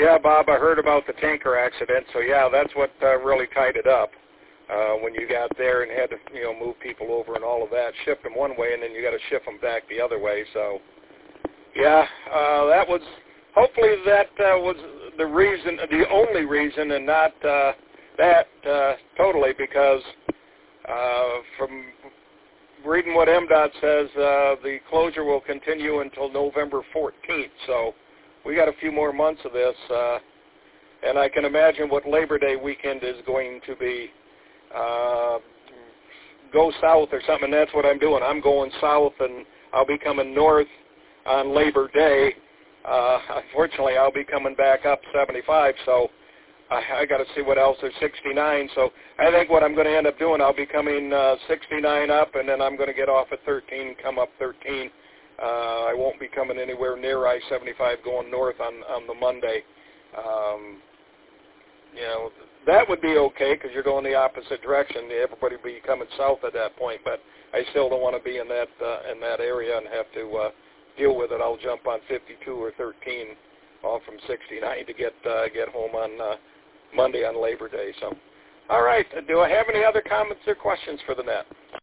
Yeah, Bob, I heard about the tanker accident. So yeah, that's what really tied it up. When you got there and had to, move people over and all of that, shift them one way, and then you got to shift them back the other way. So, yeah, that was, hopefully that was the reason, the only reason, and not that totally, because from reading what MDOT says, the closure will continue until November 14th. So, we got a few more months of this, and I can imagine what Labor Day weekend is going to be. Go south or something, and that's what I'm doing. I'm going south, and I'll be coming north on Labor Day. Unfortunately, I'll be coming back up 75, so I got to see what else. There's 69, so I think what I'm going to end up doing, I'll be coming 69 up, and then I'm going to get off at 13, come up 13. I won't be coming anywhere near I-75 going north on the Monday. That would be okay because you're going the opposite direction. Everybody will be coming south at that point, but I still don't want to be in that area and have to deal with it. I'll jump on 52 or 13 off from 69 to get home on Monday on Labor Day. So, all right. Do I have any other comments or questions for the net?